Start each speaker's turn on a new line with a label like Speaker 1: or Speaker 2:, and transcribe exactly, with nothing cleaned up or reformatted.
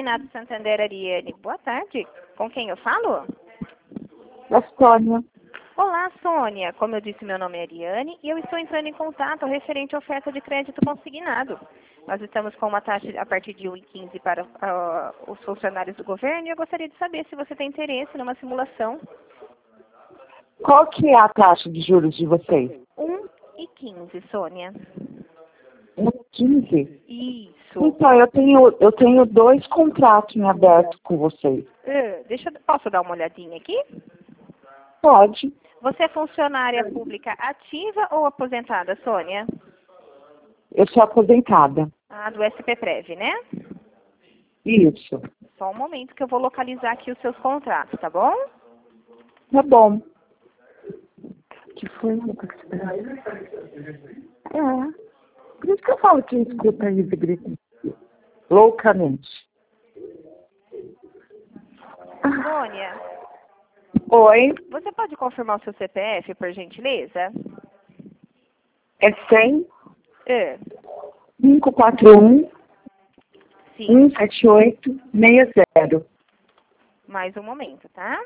Speaker 1: Consignado Santander, Ariane. Boa tarde. Com quem eu falo?
Speaker 2: A Sônia.
Speaker 1: Olá, Sônia. Como eu disse, meu nome é Ariane e eu estou entrando em contato referente à oferta de crédito consignado. Nós estamos com uma taxa a partir de um vírgula quinze para uh, os funcionários do governo e eu gostaria de saber se você tem interesse numa simulação.
Speaker 2: Qual que é a taxa de juros de vocês?
Speaker 1: um vírgula quinze, Sônia.
Speaker 2: um vírgula quinze?
Speaker 1: Isso.
Speaker 2: Então, eu tenho, eu tenho dois contratos em aberto com vocês.
Speaker 1: Uh, deixa, eu- posso dar uma olhadinha aqui?
Speaker 2: Pode.
Speaker 1: Você é funcionária pública ativa ou aposentada, Sônia?
Speaker 2: Eu sou aposentada.
Speaker 1: Ah, do S P Prev, né?
Speaker 2: Isso.
Speaker 1: Só um momento que eu vou localizar aqui os seus contratos, tá bom?
Speaker 2: Tá bom. Que foi, Lucas? É. Por isso que eu falo que escuta aí e grita loucamente.
Speaker 1: Sônia,
Speaker 2: Oi,
Speaker 1: você pode confirmar o seu C P F, por gentileza?
Speaker 2: é cem,
Speaker 1: É.
Speaker 2: cinco quatro um,
Speaker 1: Sim,
Speaker 2: um sete oito, seis zero.
Speaker 1: mais um momento, tá?